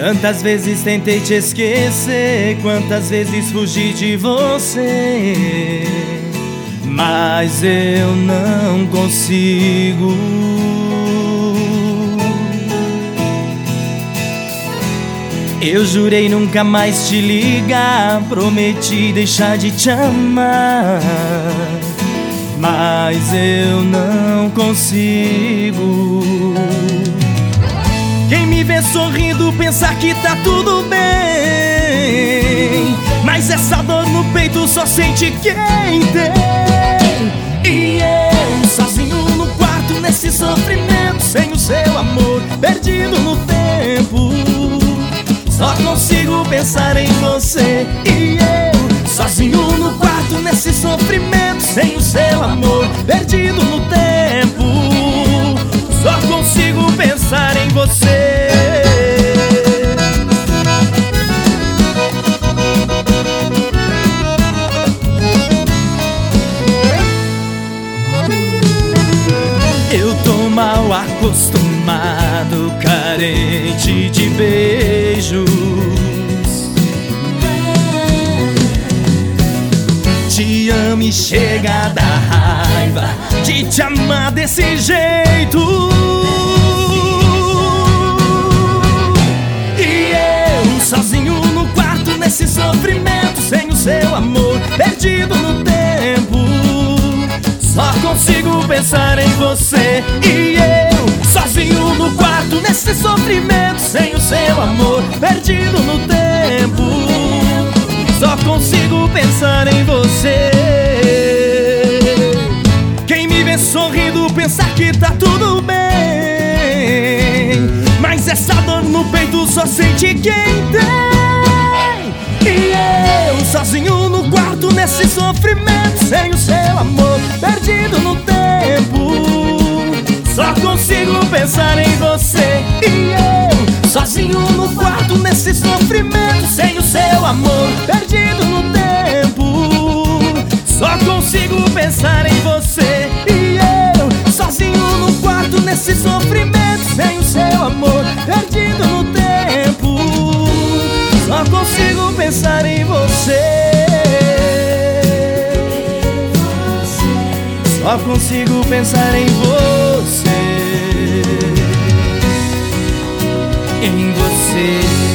Tantas vezes tentei te esquecer, quantas vezes fugi de você, mas eu não consigo. Eu jurei nunca mais te ligar, prometi deixar de te amar, mas eu não consigo. Quem me vê sorrindo pensa que tá tudo bem, mas essa dor no peito só sente quem tem. E eu sozinho no quarto nesse sofrimento, sem o seu amor, perdido no tempo, só consigo pensar em você. E eu sozinho no quarto nesse sofrimento, sem o seu amor, perdido no tempo, só consigo pensar em você. Eu tô mal acostumado, carente de beijos. Te amo e chega a dar raiva de te amar desse jeito. E eu sozinho no quarto nesse sofrimento, sem o seu amor, perdido no tempo, só consigo pensar em você. E eu sozinho no quarto nesse sofrimento, sem o seu amor, perdido no tempo, só consigo pensar em você. Quem me vê sorrindo pensa que tá tudo bem, mas essa dor no peito só sente quem tem. E eu sozinho no quarto nesse sofrimento, sem o seu amor, perdido no tempo, só consigo pensar em você. E eu sozinho no quarto nesse sofrimento, sem o seu amor, perdido no tempo, só consigo pensar em você. E eu sozinho no quarto nesse sofrimento, sem o seu amor, perdido no tempo, só consigo pensar em você. Só consigo pensar em você, em você.